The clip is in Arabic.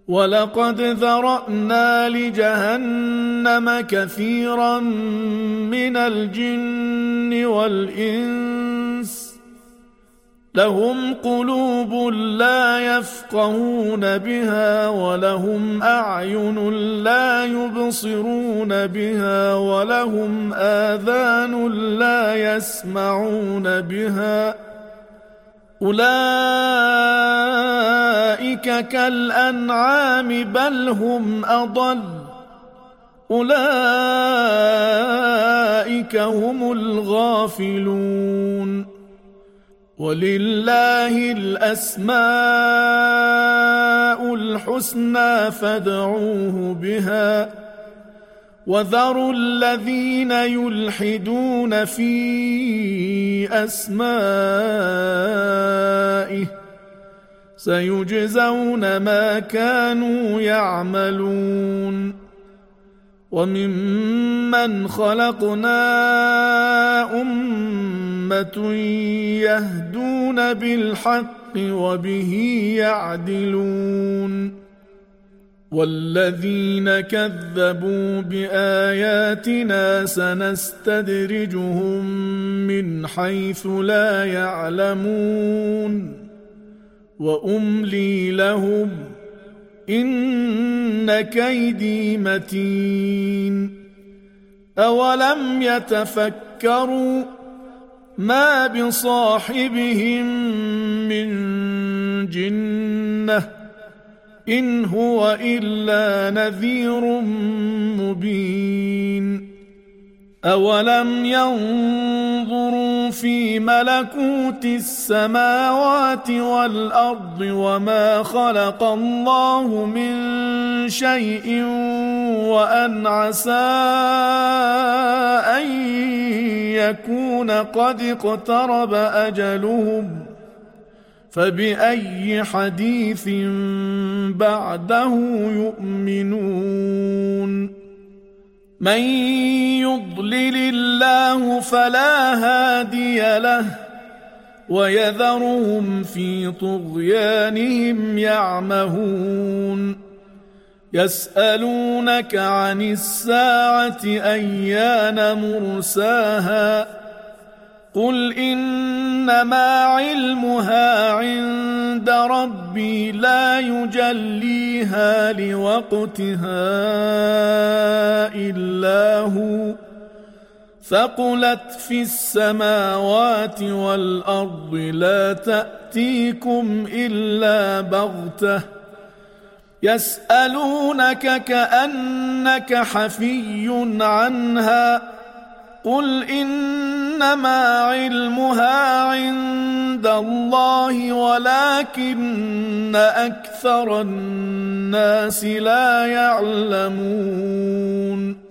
ولقد ذرأنا لجهنم كثيرا من الجن والإنس لهم قلوب لا يفقهون بها ولهم أعين لا يبصرون بها ولهم آذان لا يسمعون بها أولئك كالأنعام بل هم أضل أولئك هم الغافلون ولله الأسماء الحسنى فادعوه بها وذروا الذين يلحدون في أسمائه سيجزون ما كانوا يعملون وممن خلقنا أمة يهدون بالحق وبه يعدلون والذين كذبوا بآياتنا سنستدرجهم من حيث لا يعلمون وأملي لهم إن كيدي متين أولم يتفكروا ما بصاحبهم من جنة إن هو إلا نذير مبين أولم ينظروا في ملكوت السماوات والأرض وما خلق الله من شيء وأن عسى أن يكون قد اقترب أجلهم فبأي حديث بعده يؤمنون من يضلل الله فلا هادي له ويذرهم في طغيانهم يعمهون يسألونك عن الساعة أيان مرساها قل إنما علمها عند ربي لا يجليها لوقتها إلا هو ثقلت في السماوات والأرض لا تأتيكم إلا بغتة يسألونك كأنك حفي عنها قل إنما علمها عند الله ولكن أكثر الناس لا يعلمون